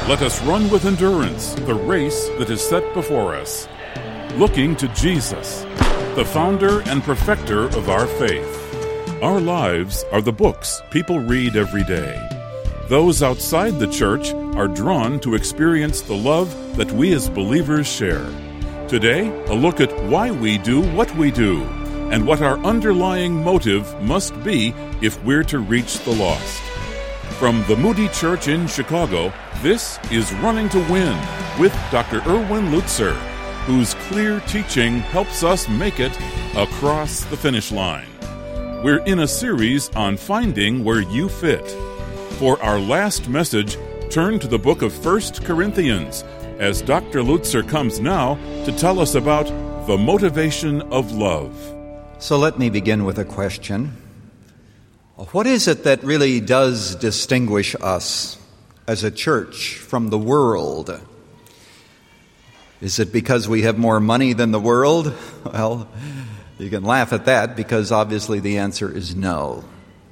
Let us run with endurance the race that is set before us, looking to Jesus, the founder and perfecter of our faith. Our lives are the books people read every day. Those outside the church are drawn to experience the love that we as believers share. Today, a look at why we do what we do and what our underlying motive must be if we're to reach the lost. From the Moody Church in Chicago, this is Running to Win with Dr. Erwin Lutzer, whose clear teaching helps us make it across the finish line. We're in a series on finding where you fit. For our last message, turn to the book of 1 Corinthians, as Dr. Lutzer comes now to tell us about the motivation of love. So let me begin with a question. What is it that really does distinguish us as a church from the world? Is it because we have more money than the world? Well, you can laugh at that because obviously the answer is no.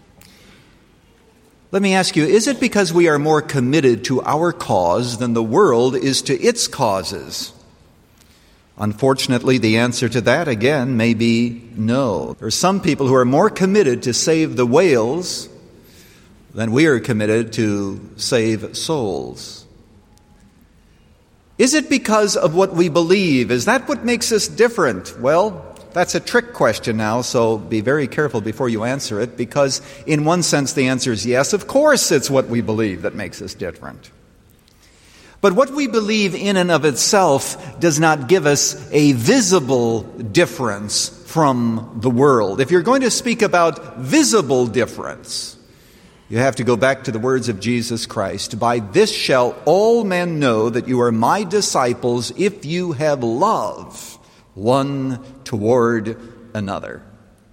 Let me ask you, is it because we are more committed to our cause than the world is to its causes? Unfortunately, the answer to that, again, may be no. There are some people who are more committed to save the whales than we are committed to save souls. Is it because of what we believe? Is that what makes us different? Well, that's a trick question now, so be very careful before you answer it, because in one sense the answer is yes. Of course it's what we believe that makes us different. But what we believe in and of itself does not give us a visible difference from the world. If you're going to speak about visible difference, you have to go back to the words of Jesus Christ. By this shall all men know that you are my disciples if you have love one toward another.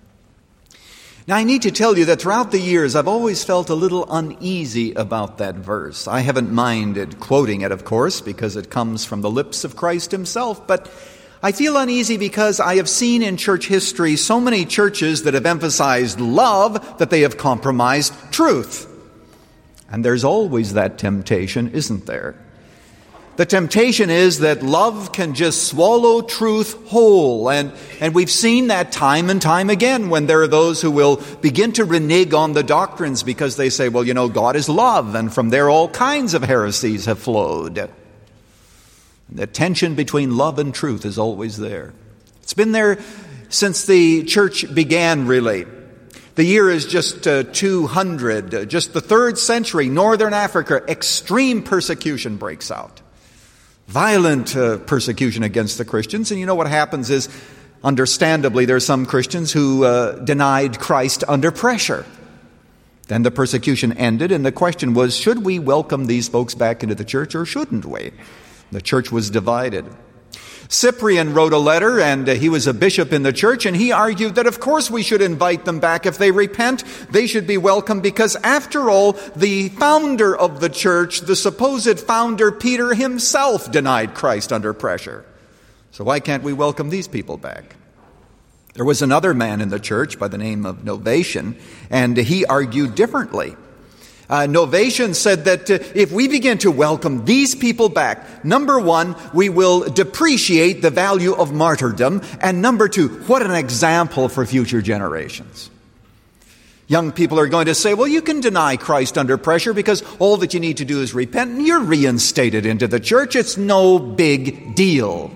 Now, I need to tell you that throughout the years, I've always felt a little uneasy about that verse. I haven't minded quoting it, of course, because it comes from the lips of Christ himself, but I feel uneasy because I have seen in church history so many churches that have emphasized love that they have compromised truth. And there's always that temptation, isn't there? The temptation is that love can just swallow truth whole. And we've seen that time and time again when there are those who will begin to renege on the doctrines because they say, well, you know, God is love. And from there all kinds of heresies have flowed. The tension between love and truth is always there. It's been there since the church began, really. The year is just 200, just the 3rd century, Northern Africa, extreme persecution breaks out. Violent persecution against the Christians. And you know what happens is, understandably, there are some Christians who denied Christ under pressure. Then the persecution ended, and the question was, should we welcome these folks back into the church or shouldn't we? The church was divided. Cyprian wrote a letter, and he was a bishop in the church, and he argued that of course we should invite them back. If they repent, they should be welcome, because after all, the founder of the church, the supposed founder, Peter himself, denied Christ under pressure. So why can't we welcome these people back? There was another man in the church by the name of Novatian, and he argued differently. Novatian said that if we begin to welcome these people back, number one, we will depreciate the value of martyrdom, and number two, what an example for future generations. Young people are going to say, well, you can deny Christ under pressure because all that you need to do is repent and you're reinstated into the church. It's no big deal.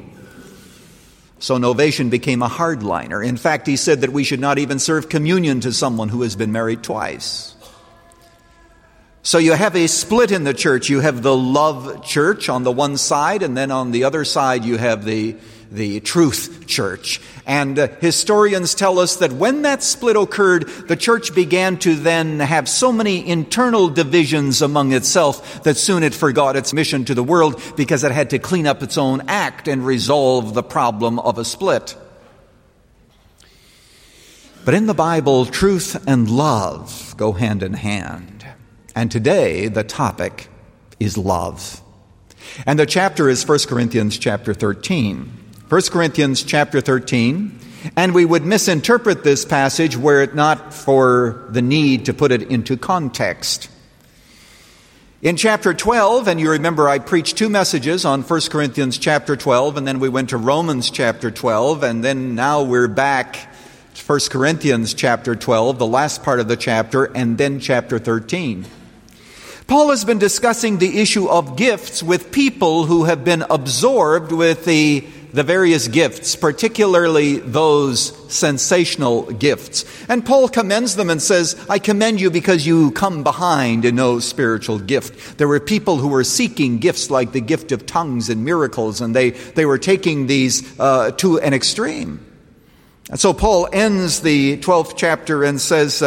So Novatian became a hardliner. In fact, he said that we should not even serve communion to someone who has been married twice. So you have a split in the church. You have the love church on the one side, and then on the other side you have the truth church. And historians tell us that when that split occurred, the church began to then have so many internal divisions among itself that soon it forgot its mission to the world because it had to clean up its own act and resolve the problem of a split. But in the Bible, truth and love go hand in hand. And today, the topic is love. And the chapter is 1 Corinthians chapter 13. 1 Corinthians chapter 13. And we would misinterpret this passage were it not for the need to put it into context. In chapter 12, and you remember I preached 2 messages on 1 Corinthians chapter 12, and then we went to Romans chapter 12, and then now we're back to 1 Corinthians chapter 12, the last part of the chapter, and then chapter 13. Paul has been discussing the issue of gifts with people who have been absorbed with the various gifts, particularly those sensational gifts. And Paul commends them and says, I commend you because you come behind in no spiritual gift. There were people who were seeking gifts like the gift of tongues and miracles, and they were taking these to an extreme. And so Paul ends the 12th chapter and says,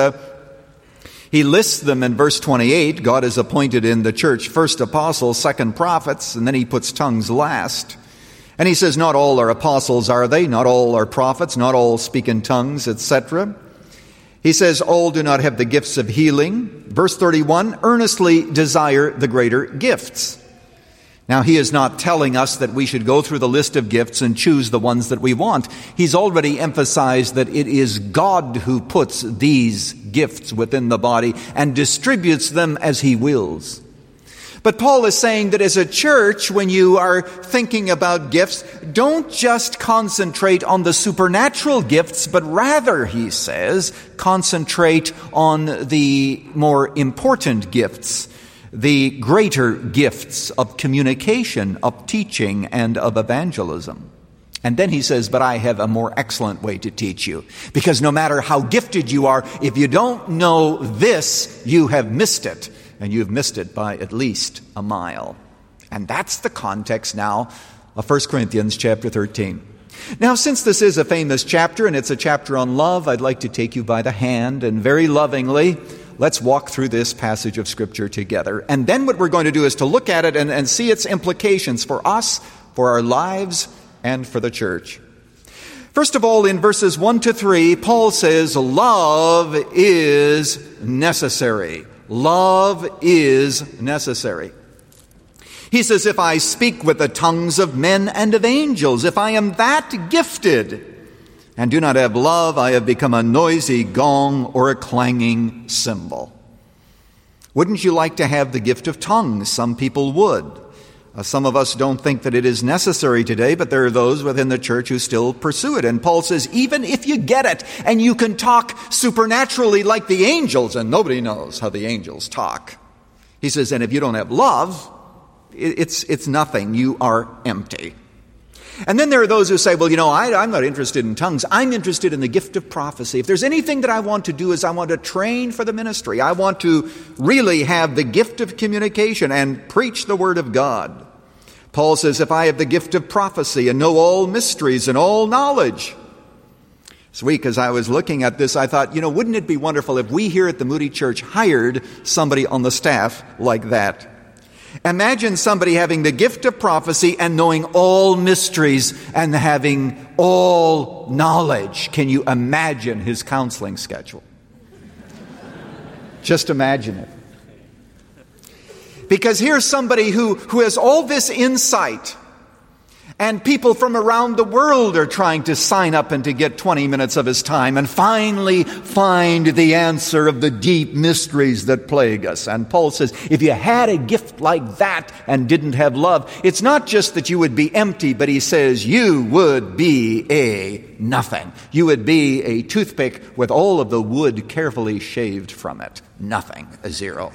he lists them in verse 28. God has appointed in the church first apostles, second prophets, and then he puts tongues last. And he says, not all are apostles, are they? Not all are prophets, not all speak in tongues, etc. He says, all do not have the gifts of healing. Verse 31, earnestly desire the greater gifts. Now, he is not telling us that we should go through the list of gifts and choose the ones that we want. He's already emphasized that it is God who puts these gifts within the body and distributes them as he wills. But Paul is saying that as a church, when you are thinking about gifts, don't just concentrate on the supernatural gifts, but rather, he says, concentrate on the more important gifts, the greater gifts of communication, of teaching, and of evangelism. And then he says, but I have a more excellent way to teach you. Because no matter how gifted you are, if you don't know this, you have missed it. And you've missed it by at least a mile. And that's the context now of 1 Corinthians chapter 13. Now, since this is a famous chapter and it's a chapter on love, I'd like to take you by the hand and very lovingly, let's walk through this passage of Scripture together. And then what we're going to do is to look at it and see its implications for us, for our lives, and for the church. First of all, in verses 1 to 3, Paul says, love is necessary. Love is necessary. He says, if I speak with the tongues of men and of angels, if I am that gifted and do not have love, I have become a noisy gong or a clanging cymbal. Wouldn't you like to have the gift of tongues? Some people would. Some of us don't think that it is necessary today, but there are those within the church who still pursue it. And Paul says, even if you get it and you can talk supernaturally like the angels, and nobody knows how the angels talk. He says, and if you don't have love, it's nothing. You are empty. And then there are those who say, well, I'm not interested in tongues. I'm interested in the gift of prophecy. If there's anything that I want to do is I want to train for the ministry. I want to really have the gift of communication and preach the word of God. Paul says, if I have the gift of prophecy and know all mysteries and all knowledge. This week as I was looking at this, I thought, wouldn't it be wonderful if we here at the Moody Church hired somebody on the staff like that? Imagine somebody having the gift of prophecy and knowing all mysteries and having all knowledge. Can you imagine his counseling schedule? Just imagine it. Because here's somebody who has all this insight, and people from around the world are trying to sign up and to get 20 minutes of his time and finally find the answer of the deep mysteries that plague us. And Paul says, if you had a gift like that and didn't have love, it's not just that you would be empty, but he says you would be a nothing. You would be a toothpick with all of the wood carefully shaved from it. Nothing, a zero.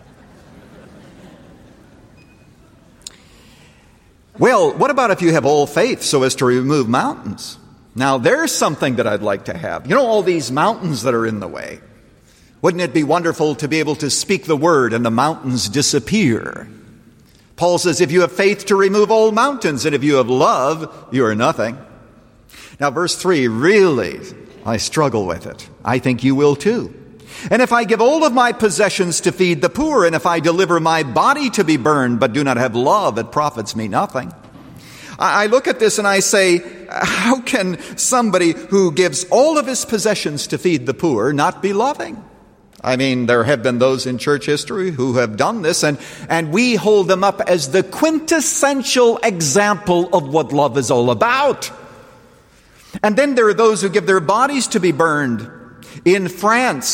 Well, what about if you have all faith so as to remove mountains? Now, there's something that I'd like to have. All these mountains that are in the way. Wouldn't it be wonderful to be able to speak the word and the mountains disappear? Paul says, if you have faith to remove all mountains, and if you have love, you are nothing. Now, verse 3, really, I struggle with it. I think you will too. And if I give all of my possessions to feed the poor, and if I deliver my body to be burned, but do not have love, it profits me nothing. I look at this and I say, how can somebody who gives all of his possessions to feed the poor not be loving? I mean, there have been those in church history who have done this, and we hold them up as the quintessential example of what love is all about. And then there are those who give their bodies to be burned. In France,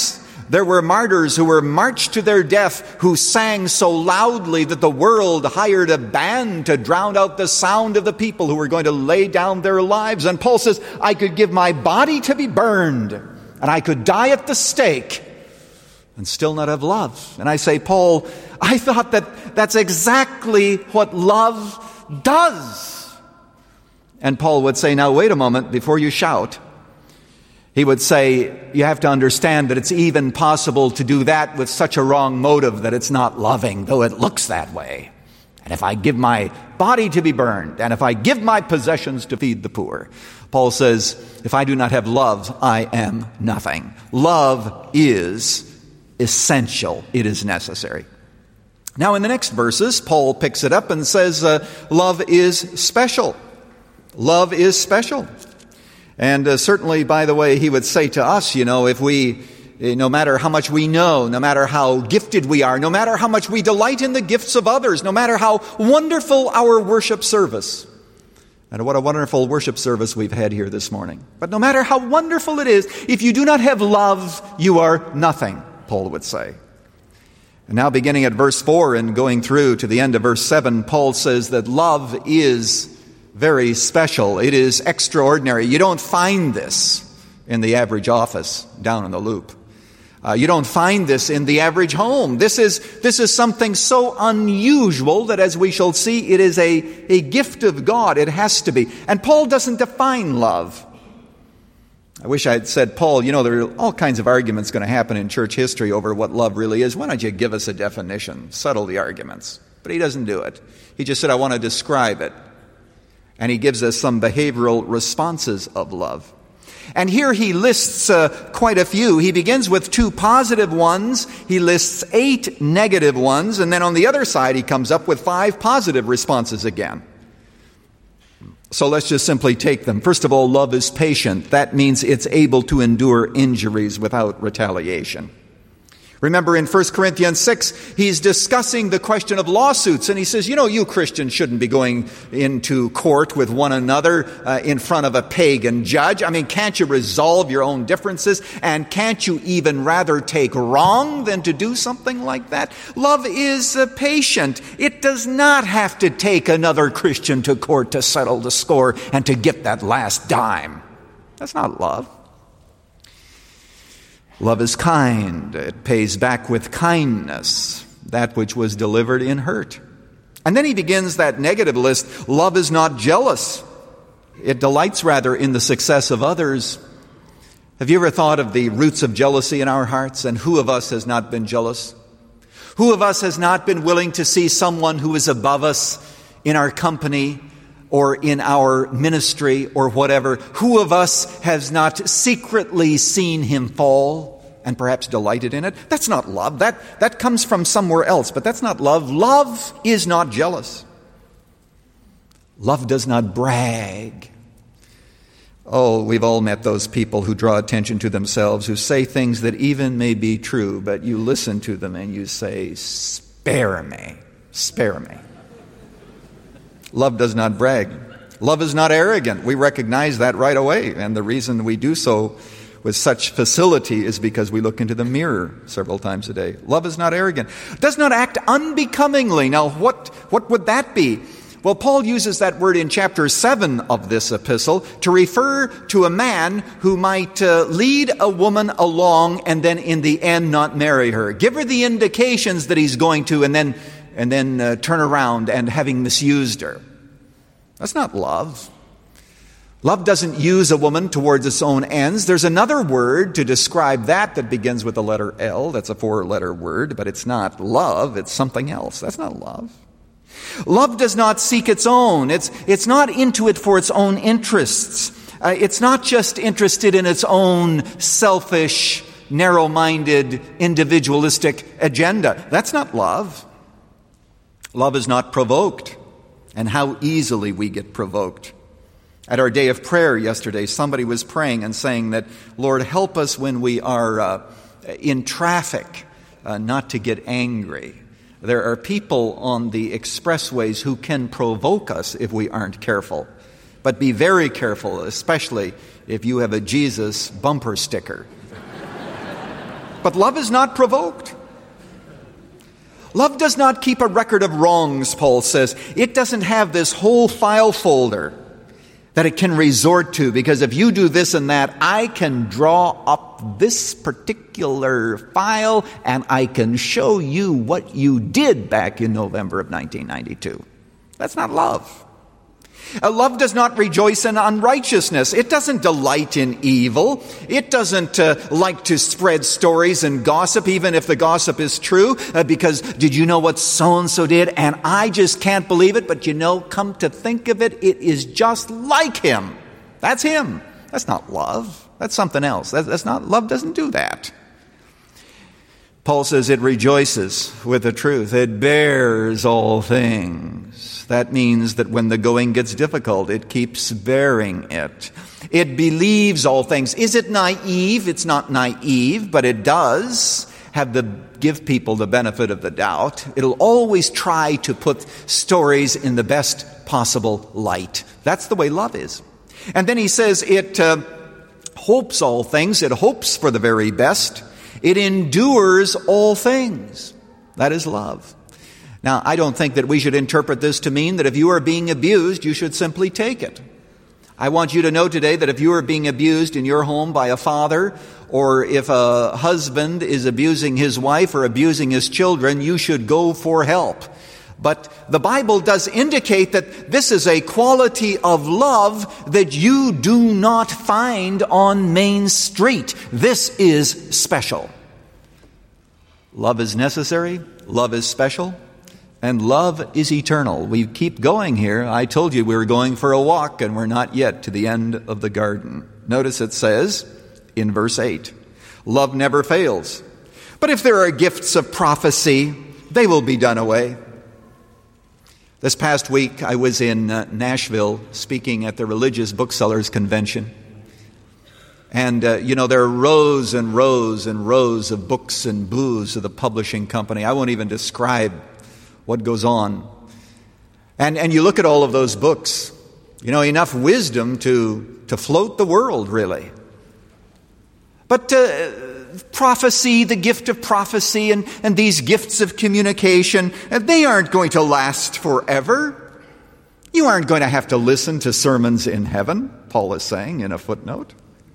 There were martyrs who were marched to their death who sang so loudly that the world hired a band to drown out the sound of the people who were going to lay down their lives. And Paul says, I could give my body to be burned, and I could die at the stake and still not have love. And I say, Paul, I thought that's exactly what love does. And Paul would say, now wait a moment before you shout. He would say, you have to understand that it's even possible to do that with such a wrong motive that it's not loving, though it looks that way. And if I give my body to be burned, and if I give my possessions to feed the poor, Paul says, if I do not have love, I am nothing. Love is essential. It is necessary. Now in the next verses, Paul picks it up and says, love is special. Love is special. And certainly, by the way, he would say to us, if we, no matter how much we know, no matter how gifted we are, no matter how much we delight in the gifts of others, no matter how wonderful our worship service, and what a wonderful worship service we've had here this morning. But no matter how wonderful it is, if you do not have love, you are nothing, Paul would say. And now beginning at verse 4 and going through to the end of verse 7, Paul says that love is very special. It is extraordinary. You don't find this in the average office down in the Loop. You don't find this in the average home. This is something so unusual that, as we shall see, it is a gift of God. It has to be. And Paul doesn't define love. I wish I had said, Paul, there are all kinds of arguments going to happen in church history over what love really is. Why don't you give us a definition? Settle the arguments. But he doesn't do it. He just said, I want to describe it. And he gives us some behavioral responses of love. And here he lists quite a few. He begins with 2 positive ones. He lists 8 negative ones. And then on the other side, he comes up with 5 positive responses again. So let's just simply take them. First of all, love is patient. That means it's able to endure injuries without retaliation. Remember in 1 Corinthians 6, he's discussing the question of lawsuits, and he says, you Christians shouldn't be going into court with one another in front of a pagan judge. I mean, can't you resolve your own differences? And can't you even rather take wrong than to do something like that? Love is patient. It does not have to take another Christian to court to settle the score and to get that last dime. That's not love. Love is kind. It pays back with kindness that which was delivered in hurt. And then he begins that negative list. Love is not jealous. It delights rather in the success of others. Have you ever thought of the roots of jealousy in our hearts? And who of us has not been jealous? Who of us has not been willing to see someone who is above us in our company or in our ministry or whatever? Who of us has not secretly seen him fall and perhaps delighted in it? That's not love. That comes from somewhere else, but that's not love. Love is not jealous. Love does not brag. Oh, we've all met those people who draw attention to themselves, who say things that even may be true, but you listen to them and you say, spare me, spare me. Love does not brag. Love is not arrogant. We recognize that right away. And the reason we do so with such facility is because we look into the mirror several times a day. Love is not arrogant. Does not act unbecomingly. Now, what would that be? Well, Paul uses that word in chapter 7 of this epistle to refer to a man who might lead a woman along and then in the end not marry her. Give her the indications that he's going to and then turn around and having misused her. That's not love. Love doesn't use a woman towards its own ends. There's another word to describe that begins with the letter L. That's a 4-letter word, but it's not love. It's something else. That's not love. Love does not seek its own. It's not into it for its own interests. It's not just interested in its own selfish, narrow-minded, individualistic agenda. That's not love. Love is not provoked, and how easily we get provoked. At our day of prayer yesterday, somebody was praying and saying that, Lord, help us when we are in traffic not to get angry. There are people on the expressways who can provoke us if we aren't careful. But be very careful, especially if you have a Jesus bumper sticker. but love is not provoked. Love does not keep a record of wrongs, Paul says. It doesn't have this whole file folder that it can resort to, because if you do this and that, I can draw up this particular file and I can show you what you did back in November of 1992. That's not love. Love does not rejoice in unrighteousness. It doesn't delight in evil. It doesn't like to spread stories and gossip, even if the gossip is true, because did you know what so-and-so did? And I just can't believe it, but come to think of it, it is just like him. That's him. That's not love. That's something else. That's not, love doesn't do that. Paul says it rejoices with the truth. It bears all things. That means that when the going gets difficult, it keeps bearing it. It believes all things. Is it naive? It's not naive, but it does give people the benefit of the doubt. It'll always try to put stories in the best possible light. That's the way love is. And then he says it hopes all things. It hopes for the very best. It endures all things. That is love. Now, I don't think that we should interpret this to mean that if you are being abused, you should simply take it. I want you to know today that if you are being abused in your home by a father, or if a husband is abusing his wife or abusing his children, you should go for help. But the Bible does indicate that this is a quality of love that you do not find on Main Street. This is special. Love is necessary, love is special, and love is eternal. We keep going here. I told you we were going for a walk, and we're not yet to the end of the garden. Notice it says in verse 8, love never fails. But if there are gifts of prophecy, they will be done away. This past week, I was in Nashville speaking at the Religious Booksellers Convention. And, there are rows and rows and rows of books and booths of the publishing company. I won't even describe what goes on. And you look at all of those books, enough wisdom to float the world, really. But prophecy, the gift of prophecy, and these gifts of communication, they aren't going to last forever. You aren't going to have to listen to sermons in heaven, Paul is saying in a footnote.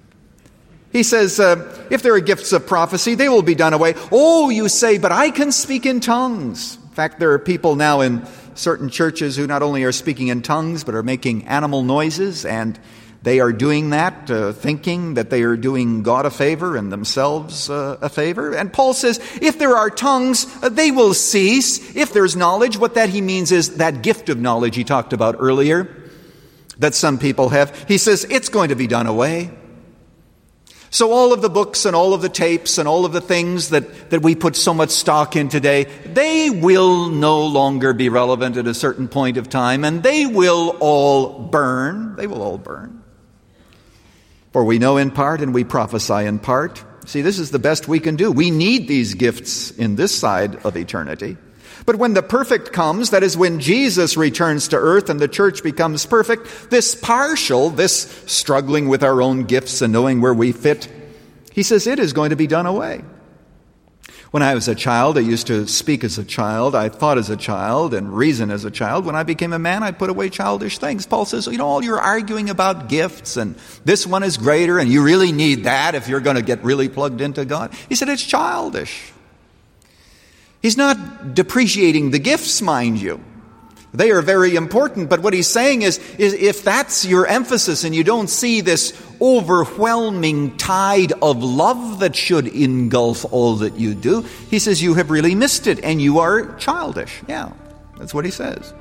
He says, if there are gifts of prophecy, they will be done away. Oh, you say, but I can speak in tongues. In fact, there are people now in certain churches who not only are speaking in tongues, but are making animal noises, and they are doing that, thinking that they are doing God a favor and themselves a favor. And Paul says, if there are tongues, they will cease. If there's knowledge, what that he means is that gift of knowledge he talked about earlier that some people have. He says, it's going to be done away. So all of the books and all of the tapes and all of the things that we put so much stock in today, they will no longer be relevant at a certain point of time, and they will all burn. They will all burn. For we know in part and we prophesy in part. See, this is the best we can do. We need these gifts in this side of eternity. But when the perfect comes, that is when Jesus returns to earth and the church becomes perfect, this partial, this struggling with our own gifts and knowing where we fit, he says it is going to be done away. When I was a child, I used to speak as a child. I thought as a child and reason as a child. When I became a man, I put away childish things. Paul says, all you're arguing about gifts and this one is greater and you really need that if you're going to get really plugged into God. He said, it's childish. He's not depreciating the gifts, mind you. They are very important, but what he's saying is if that's your emphasis and you don't see this overwhelming tide of love that should engulf all that you do, he says you have really missed it and you are childish. Yeah, that's what he says.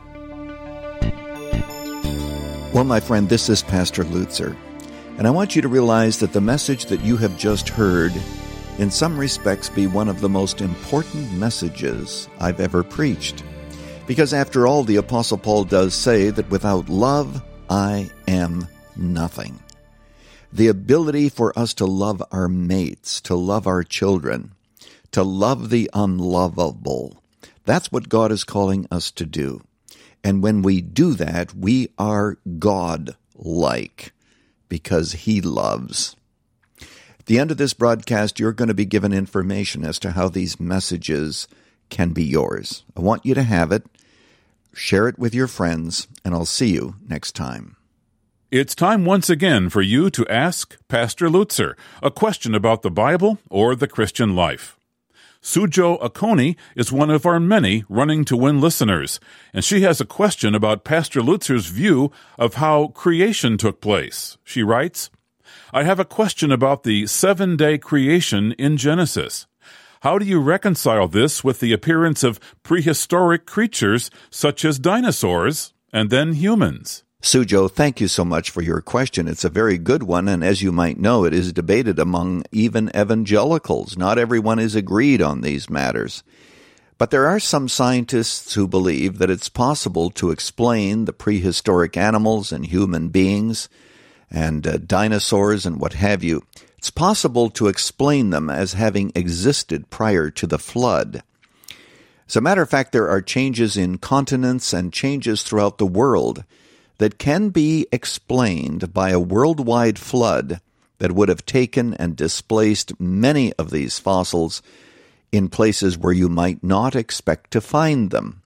Well, my friend, this is Pastor Lutzer, and I want you to realize that the message that you have just heard in some respects be one of the most important messages I've ever preached. Because after all, the Apostle Paul does say that without love, I am nothing. The ability for us to love our mates, to love our children, to love the unlovable, that's what God is calling us to do. And when we do that, we are God-like because He loves. the end of this broadcast, you're going to be given information as to how these messages can be yours. I want you to have it. Share it with your friends, and I'll see you next time. It's time once again for you to ask Pastor Lutzer a question about the Bible or the Christian life. Sujo Akoni is one of our many Running to Win listeners, and she has a question about Pastor Lutzer's view of how creation took place. She writes, I have a question about the 7-day creation in Genesis. How do you reconcile this with the appearance of prehistoric creatures such as dinosaurs and then humans? Sujo, thank you so much for your question. It's a very good one, and as you might know, it is debated among even evangelicals. Not everyone is agreed on these matters. But there are some scientists who believe that it's possible to explain the prehistoric animals and human beings and dinosaurs and what have you. It's possible to explain them as having existed prior to the flood. As a matter of fact, there are changes in continents and changes throughout the world that can be explained by a worldwide flood that would have taken and displaced many of these fossils in places where you might not expect to find them.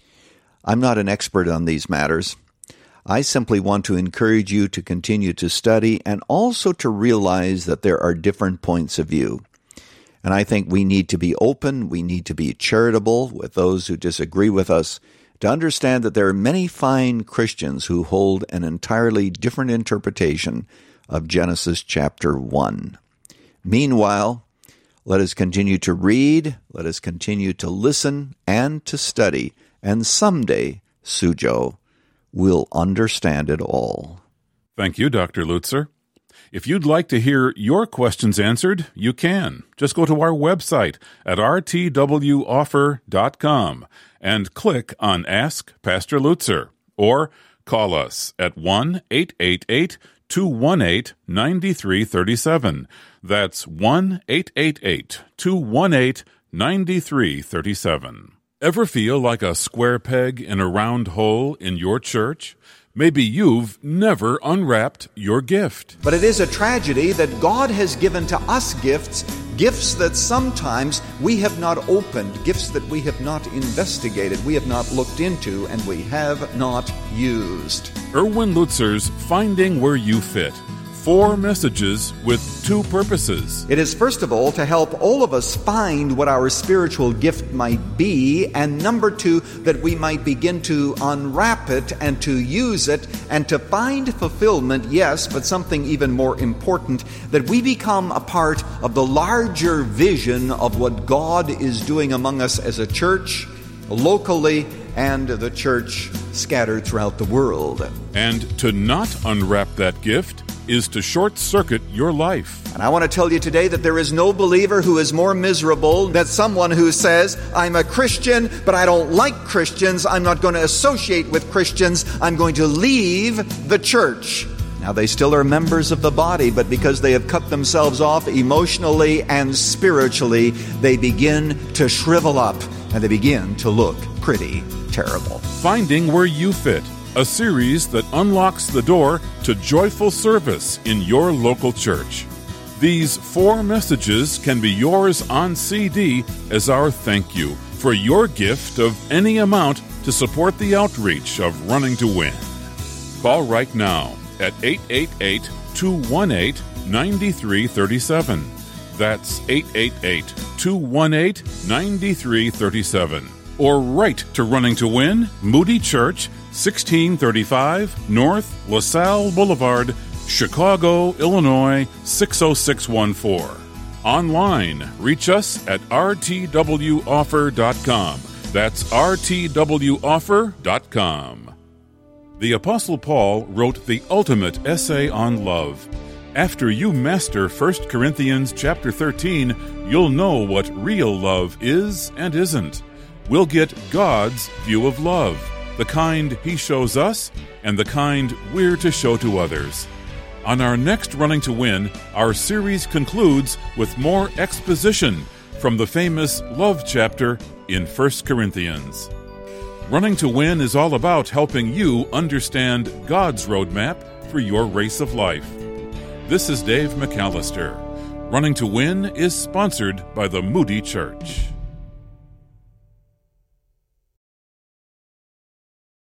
I'm not an expert on these matters. I simply want to encourage you to continue to study and also to realize that there are different points of view. And I think we need to be open, we need to be charitable with those who disagree with us, to understand that there are many fine Christians who hold an entirely different interpretation of Genesis chapter 1. Meanwhile, let us continue to read, let us continue to listen and to study, and someday, Sujo, we'll understand it all. Thank you, Dr. Lutzer. If you'd like to hear your questions answered, you can. Just go to our website at rtwoffer.com and click on Ask Pastor Lutzer, or call us at 1-888-218-9337. That's 1-888-218-9337. Ever feel like a square peg in a round hole in your church? Maybe you've never unwrapped your gift. But it is a tragedy that God has given to us gifts that sometimes we have not opened, gifts that we have not investigated, we have not looked into, and we have not used. Erwin Lutzer's Finding Where You Fit. 4 messages with 2 purposes. It is, first of all, to help all of us find what our spiritual gift might be, and number 2, that we might begin to unwrap it and to use it and to find fulfillment, yes, but something even more important, that we become a part of the larger vision of what God is doing among us as a church, locally, and the church scattered throughout the world. And to not unwrap that gift is to short-circuit your life. And I want to tell you today that there is no believer who is more miserable than someone who says, I'm a Christian, but I don't like Christians. I'm not going to associate with Christians. I'm going to leave the church. Now, they still are members of the body, but because they have cut themselves off emotionally and spiritually, they begin to shrivel up and they begin to look pretty terrible. Finding Where You Fit, a series that unlocks the door to joyful service in your local church. These 4 messages can be yours on CD as our thank you for your gift of any amount to support the outreach of Running to Win. Call right now at 888-218-9337. That's 888-218-9337. Or write to Running to Win, Moody Church, 1635 North LaSalle Boulevard, Chicago, Illinois, 60614. Online, reach us at rtwoffer.com. That's rtwoffer.com. The Apostle Paul wrote the ultimate essay on love. After you master 1 Corinthians chapter 13, you'll know what real love is and isn't. We'll get God's view of love, the kind He shows us and the kind we're to show to others. On our next Running to Win, our series concludes with more exposition from the famous love chapter in 1 Corinthians. Running to Win is all about helping you understand God's roadmap for your race of life. This is Dave McAllister. Running to Win is sponsored by the Moody Church.